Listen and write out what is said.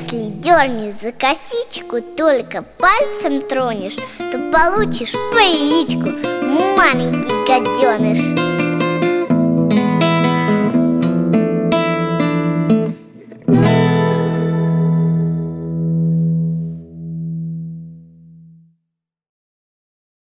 Если дернешь за косичку, только пальцем тронешь, то получишь по яичку, маленький гаденыш.